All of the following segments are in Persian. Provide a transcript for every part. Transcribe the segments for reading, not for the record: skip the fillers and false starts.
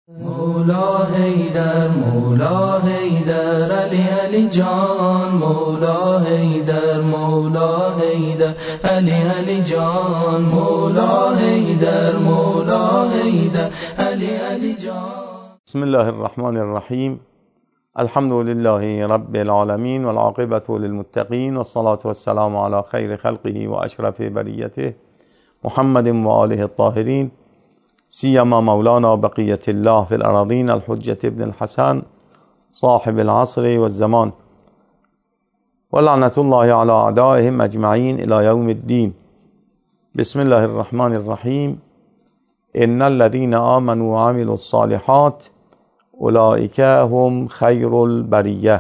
مولا حیدر مولا حیدر علی علی جان مولا حیدر مولا حیدر علی علی جان مولا حیدر مولا حیدر علی علی جان. بسم الله الرحمن الرحیم. الحمد لله رب العالمین والعاقبة للمتقین والصلاة والسلام على خیر خلقه و اشرف بریته محمد و آله الطاهرین، سیما مولانا بقیت الله فی الأراضین الحجة ابن الحسن صاحب العصر والزمان ولعنة الله على اعدائهم اجمعین الی یوم الدین. بسم الله الرحمن الرحیم. ان الذين آمنوا وعملوا الصالحات اولئک هم خیر البریه.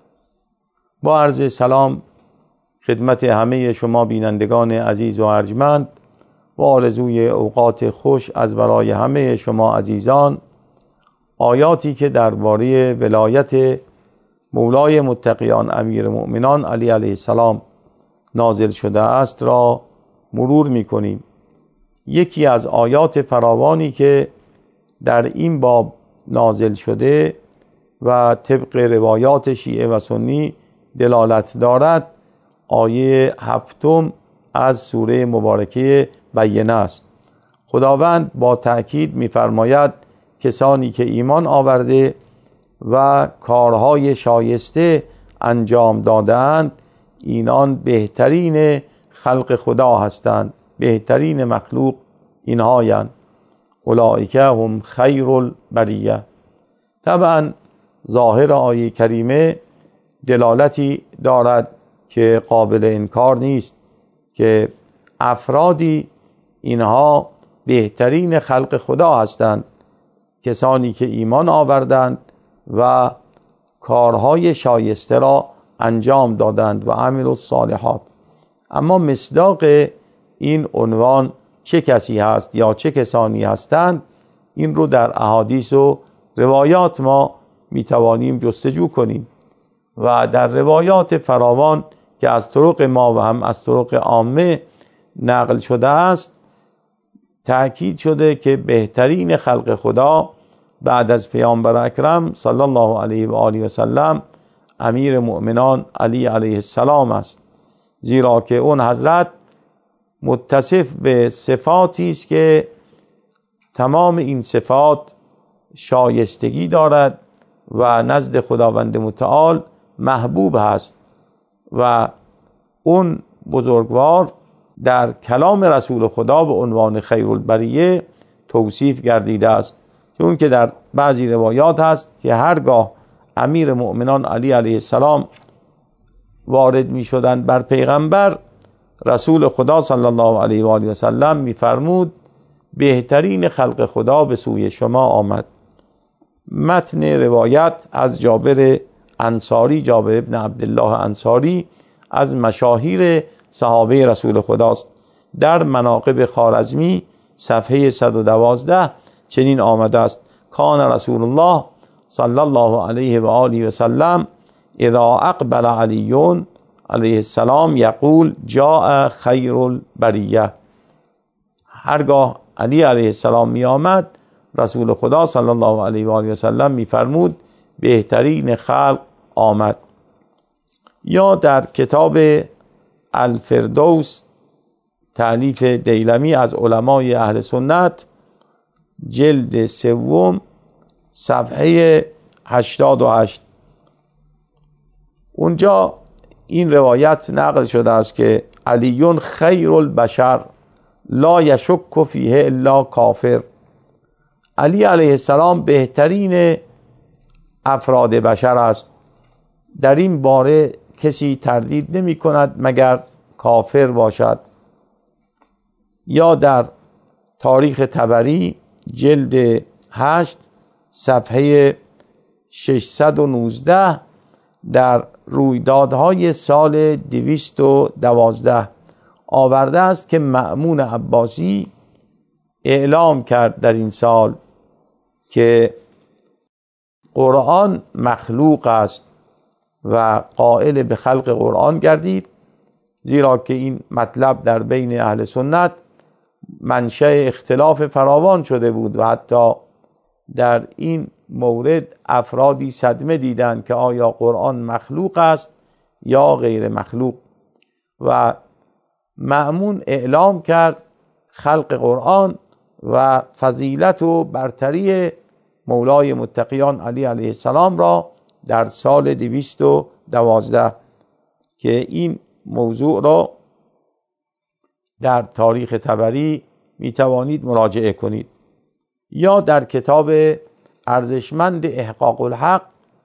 با عرض سلام خدمت همه شما بینندگان عزیز و ارجمند و آرزوی اوقات خوش از برای همه شما عزیزان، آیاتی که درباره ولایت مولای متقیان امیر مؤمنان علی علیه السلام نازل شده است را مرور می‌کنیم. یکی از آیات فراوانی که در این باب نازل شده و طبق روایات شیعه و سنی دلالت دارد، آیه 7 از سوره مبارکه بینه است. خداوند با تأکید می‌فرماید کسانی که ایمان آورده و کارهای شایسته انجام داده‌اند اینان بهترین خلق خدا هستند، بهترین مخلوق اینهایند. اولئک هم خیر البریه. طبعا ظاهر آیه کریمه دلالتی دارد که قابل انکار نیست که افرادی اینها بهترین خلق خدا هستند، کسانی که ایمان آوردند و کارهای شایسته را انجام دادند و عملوا الصالحات. اما مصداق این عنوان چه کسی هست یا چه کسانی هستند، این رو در احادیث و روایات ما میتوانیم جستجو کنیم و در روایات فراوان که از طرق ما و هم از طرق عامه نقل شده است تأکید شده که بهترین خلق خدا بعد از پیامبر اکرم صلی الله علیه و آله و سلم امیر مؤمنان علی علیه السلام است، زیرا که اون حضرت متصف به صفاتی است که تمام این صفات شایستگی دارد و نزد خداوند متعال محبوب هست و اون بزرگوار در کلام رسول خدا به عنوان خیر البریه توصیف گردیده است، چون که در بعضی روایات هست که هرگاه امیر مؤمنان علی علیه السلام وارد می شدند بر پیغمبر، رسول خدا صلی الله علیه و آله و سلم می فرمود بهترین خلق خدا به سوی شما آمد. متن روایت از جابر انصاری، جابر ابن عبدالله انصاری، از مشاهیر صحابه رسول خداست. در مناقب خوارزمی صفحه 112 چنین آمده است: کان رسول الله صلی الله علیه و آله و سلم اذا اقبل علی علیه السلام یقول جاء خیر البریه. هرگاه علی علیه السلام می آمد، رسول خدا صلی الله علیه و آله و سلم می فرمود بهترین خلق آمد. یا در کتاب الفردوس تألیف دیلمی از علمای اهل سنت جلد 3 صفحه 88 اونجا این روایت نقل شده است که علی خیر البشر لا یشک فیه الا کافر. علی علیه السلام بهترین افراد بشر است، در این باره کسی تردید نمی کند مگر کافر باشد. یا در تاریخ طبری جلد 8 صفحه 619 در رویدادهای سال 212 آورده است که مأمون عباسی اعلام کرد در این سال که قرآن مخلوق است و قائل به خلق قرآن گردید، زیرا که این مطلب در بین اهل سنت منشأ اختلاف فراوان شده بود و حتی در این مورد افرادی صدمه دیدند که آیا قرآن مخلوق است یا غیر مخلوق، و مأمون اعلام کرد خلق قرآن و فضیلت و برتری مولای متقیان علی علیه السلام را در سال 212 که این موضوع را در تاریخ طبری می توانید مراجعه کنید، یا در کتاب ارزشمند احقاق الحق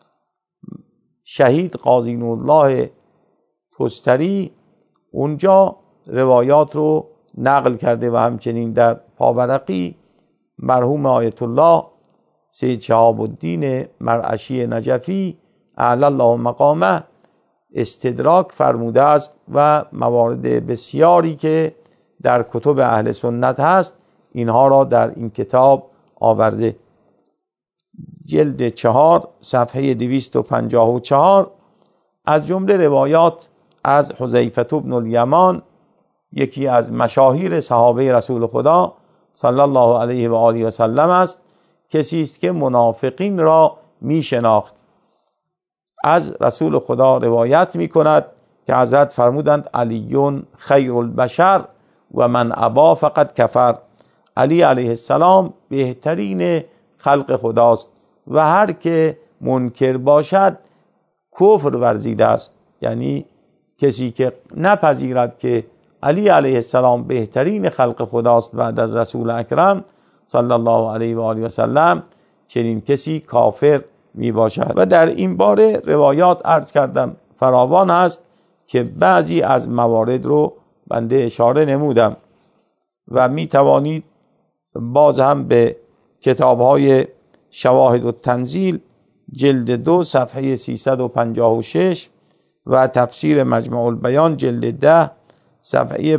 شهید قاضی نورالله تستری اونجا روایات رو نقل کرده، و همچنین در پاورقی مرحوم آیت الله سید شهاب الدین مرعشی نجفی اعلی الله مقامه استدراک فرموده است و موارد بسیاری که در کتب اهل سنت هست اینها را در این کتاب آورده. جلد 4 صفحه 254 از جمله روایات از حذیفه بن الیمان، یکی از مشاهیر صحابه رسول خدا صلی الله علیه و آله و سلم است، کسی است که منافقین را می شناخت. از رسول خدا روایت می کند که حضرت فرمودند علی خیر البشر و من ابا فقط کفر. علی علیه السلام بهترین خلق خداست و هر که منکر باشد کفر ورزیده است. یعنی کسی که نپذیرد که علی علیه السلام بهترین خلق خداست بعد از رسول اکرم صلی الله علیه و آله و سلم، چنین کسی کافر می باشد. و در این باره روایات عرض کردم فراوان است که بعضی از موارد رو بنده اشاره نمودم و می توانید باز هم به کتاب‌های شواهد التنزیل جلد 2 صفحه 356 و تفسیر مجمع البیان جلد 10 صفحه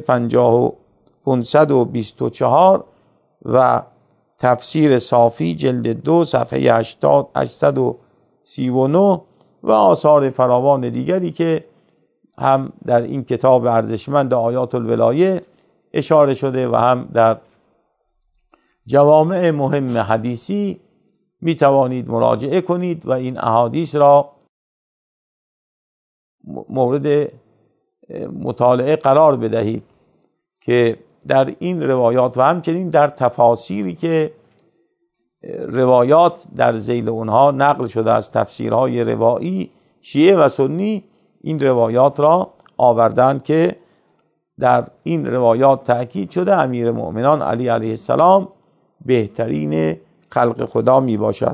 524 و تفسیر صافی جلد 2 صفحه 839 و آثار فراوان دیگری که هم در این کتاب ارزشمند آیات الولایه اشاره شده و هم در جوامع مهم حدیثی می توانید مراجعه کنید و این احادیث را مورد مطالعه قرار بدهید که در این روایات و همچنین در تفاسیری که روایات در ذیل اونها نقل شده از تفسیرهای روایی شیعه و سنی، این روایات را آوردند که در این روایات تأکید شده امیر مؤمنان علی علیه السلام بهترین خلق خدا می باشد.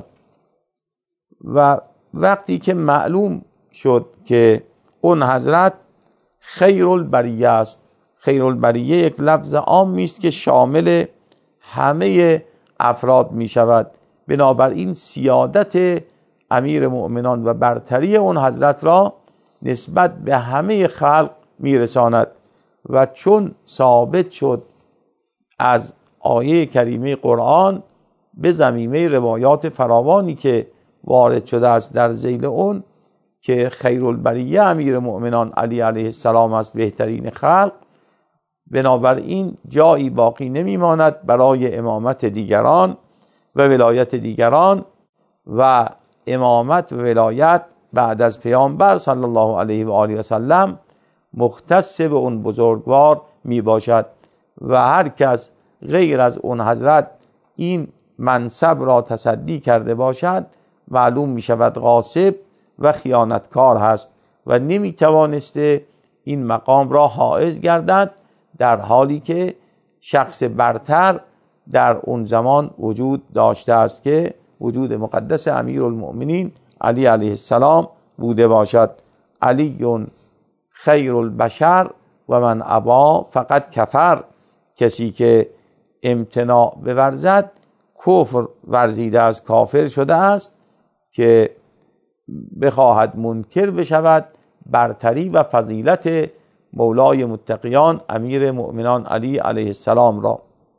و وقتی که معلوم شد که اون حضرت خیر البریه است، خیر البریه یک لفظ عامی است که شامل همه افراد می شود، بنابراین سیادت امیر مؤمنان و برتری اون حضرت را نسبت به همه خلق می رساند. و چون ثابت شد از آیه کریمه قرآن به ضمیمه روایات فراوانی که وارد شده است در ذیل اون که خیر البریه امیر مؤمنان علی علیه السلام است، بهترین خلق، بنابراین جایی باقی نمیماند برای امامت دیگران و ولایت دیگران و امامت و ولایت بعد از پیامبر صلی الله علیه و آله و سلم مختص به اون بزرگوار می باشد و هر کس غیر از اون حضرت این منصب را تصدی کرده باشد معلوم می شود غاصب و خیانتکار هست و نمی توانسته این مقام را حائز گردد، در حالی که شخص برتر در اون زمان وجود داشته است که وجود مقدس امیرالمؤمنین علی علیه السلام بوده باشد. علی خیر البشر و من ابا فقط کفر. کسی که امتناع بورزد کفر ورزیده است، کافر شده است، که بخواهد منکر بشود برتری و فضیلت مولای متقیان امیر مؤمنان علی علیه السلام را.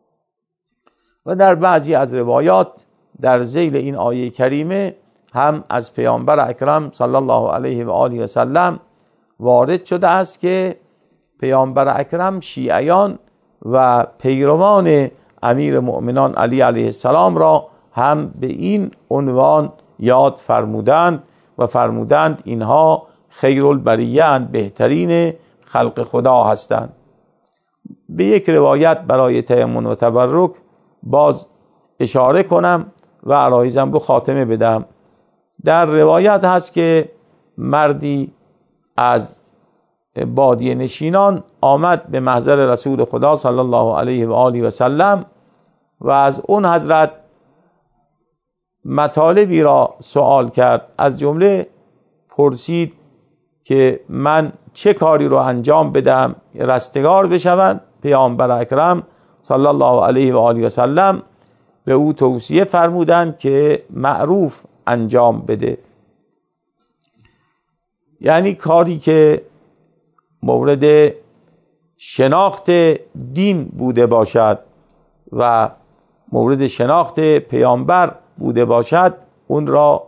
و در بعضی از روایات در ذیل این آیه کریمه هم از پیامبر اکرم صلی الله علیه و آله و سلم وارد شده است که پیامبر اکرم شیعیان و پیروان امیر مؤمنان علی علیه السلام را هم به این عنوان یاد فرمودند و فرمودند اینها خیرالبریه اند، بهترین خلق خدا هستند. به یک روایت برای تیمم و تبرک باز اشاره کنم و عرایزم رو خاتمه بدم. در روایت هست که مردی از بادیه نشینان آمد به محضر رسول خدا صلی الله علیه و آله و سلم و از اون حضرت مطالبی را سوال کرد. از جمله پرسید که من چه کاری رو انجام بدم رستگار بشوند. پیامبر اکرم صلی الله علیه و آله و سلم به او توصیه فرمودند که معروف انجام بده، یعنی کاری که مورد شناخت دین بوده باشد و مورد شناخت پیامبر بوده باشد اون را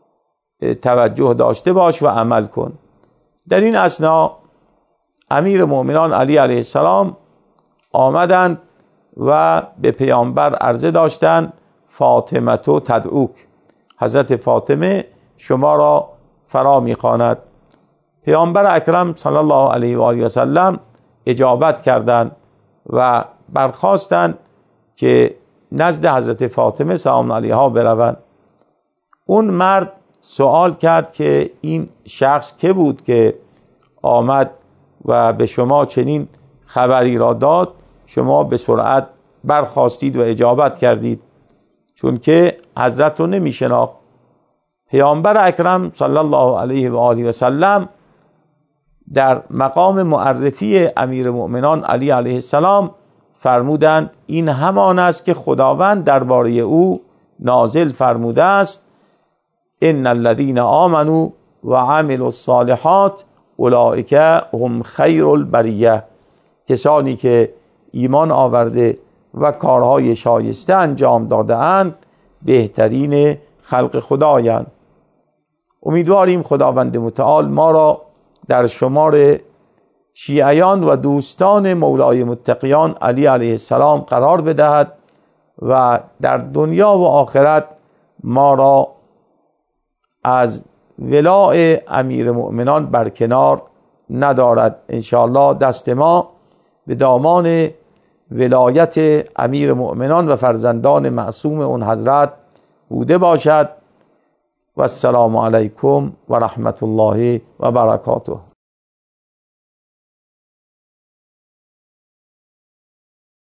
توجه داشته باش و عمل کن. در این اثنا امیر مؤمنان علی علیه السلام آمدند و به پیامبر عرضه داشتند فاطمه تو تدعوک، حضرت فاطمه شما را فرا می‌خواند. پیامبر اکرم صلی الله علیه و آله و سلم اجابت کردند و برخواستند که نزد حضرت فاطمه سلام علیها بروند. اون مرد سوال کرد که این شخص که بود که آمد و به شما چنین خبری را داد، شما به سرعت برخواستید و اجابت کردید، چون که حضرت رو نمی شناخت. پیامبر اکرم صلی الله علیه و آله و سلم در مقام معرفی امیر مؤمنان علی علیه السلام فرمودند این همان است که خداوند درباره او نازل فرموده است ان الذين آمنوا و عملوا الصالحات اولئک هم خیر البریه، کسانی که ایمان آورده و کارهای شایسته انجام داده اند بهترین خلق خدایند. امیدواریم خداوند متعال ما را در شمار شیعیان و دوستان مولای متقیان علی علیه السلام قرار بدهد و در دنیا و آخرت ما را از ولاء امیر مؤمنان برکنار ندارد. انشاءالله دست ما به دامان ولایت امیر مؤمنان و فرزندان معصوم اون حضرت بوده باشد. و السلام علیکم و رحمت الله و برکاته.